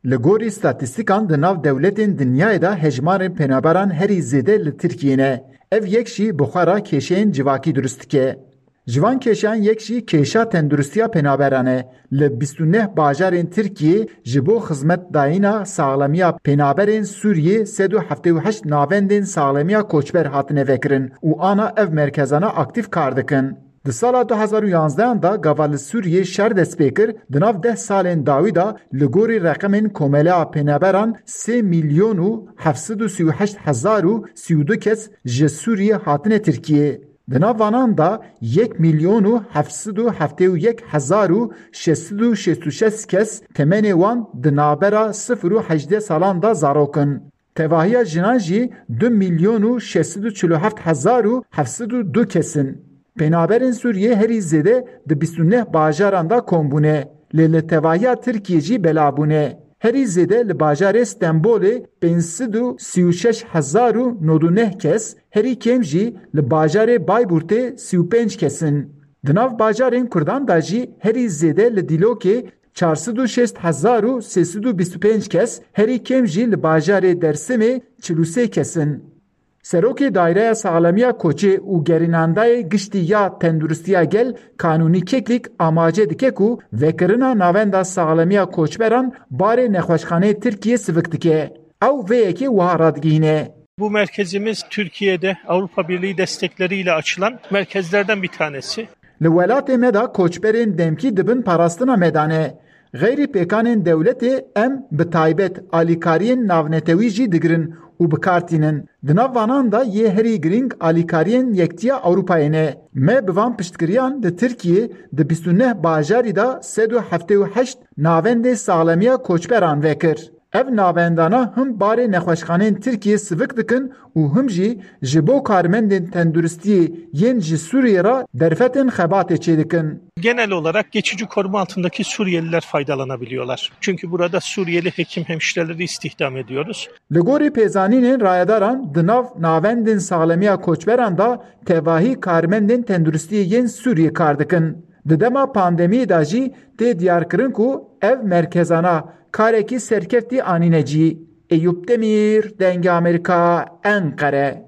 Li gorî statîstîkan di nav dewletên dinyayê de hejmarên penaberan herî zêde li Tirkiyeyê ne. Ev yek jî bi xwe re kêşeyên civakî durust dike. Ji van kêşeyan yek jî kêşa tendurustiya penaberan e. Li 29 bajarên Tirkiyeyê ji bo xizmetdayîna saxlamiya penaberên Sûriyê 378 navendên saxlamiya koçber hatine vekirin û ana ev merkezana aktif kar dikin. Di sala 2011 da gava li Sûriyê şer dest pê kir, di nav 10 salên dawî da li gorî reqemên komeleya penaberan 3 milyon û 738 hezar û 32 kes ji Sûriyê hatine Tirkiyeyê. Di nav vanan da 1 milyon û 771 hezar û 666 kes temenê wan di navbera 0 û 18 salan da zarokin. Tevahiya jinan jî 2 milyon û 647 hezar û 702 kesin. Penaberên Sûriyê herî zêde di 29 bajaran da kombûne. Lê li tevahiya Tirkiye jî belabûne. Herî zêde li bajarê Stenbolê 536 hezar û 99 kes, herî kêm jî li bajarê Bayburtê 35 kesin. Di nav bajarên Kurdan da jî herî zêde li Dîlokê 406 hezar û 325 kes, herî kêm jî li bajarê Dersimê 43 kesin. Serokê Daireya Saxlamiya Koçê û Gerînandayê Giştî ya Tendurustiya Gel kanûnî keklik amace dike ku vekirina navenda saxlamiya koçberan barê nexweşxaneyê Tirkiye sivik dike. Ew vê yekê wiha radigihîne. Bu merkezimiz Türkiye'de Avrupa Birliği destekleriyle açılan merkezlerden bir tanesi. Li welatê me da koçberên demkî dibin parastina medane. Gêrî pêkanên dewletê em bi taybet alîkariyên navnetewî jî digirin û bikartînin. Di nav vanan da yê herî giring alîkariyên Yektiya Ewropayê ne. Me bi van piştgiriyan di Tirkiyê di 29 bajarî da 378 navendê saxlamiya koçberan vekir. Ev navendana him barê nexweşxaneyên Tirkiye sivik dikin û him jî ji bo karmendên tenduristiyê yên ji Sûriyê re derfetên xebatê çêdikin. Genel olarak geçici koruma altındaki Suriyeliler faydalanabiliyorlar. Çünkü burada Suriyeli hekim hemşireleri istihdam ediyoruz. Li gorî pêzanînên rayedaran di nav navendên saxlamiya koçberan da tevahî karmendên tenduristiyê yên Sûriyê kar dikin. Di dema pandemiyê da jî tê diyarkirin ku ev merkezana karekî serkeftî anîne cî. Eyüp Demir, Denge Amerika, Ankara.